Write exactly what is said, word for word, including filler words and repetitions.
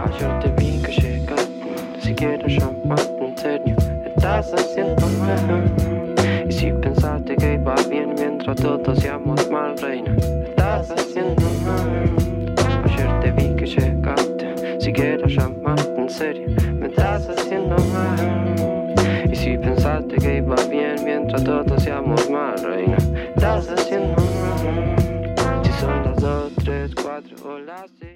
Ayer te vi que llegaste, si quieres llamarte en serio, estás haciendo mal. Y si pensaste que iba bien mientras todos hacíamos mal, reina, estás haciendo mal. Ayer te vi que llegaste, si quieres llamarte en serio, me estás haciendo mal. Y si pensaste que iba bien mientras todos hacíamos mal, reina, estás haciendo mal. Si son las dos, tres, cuatro o las seis.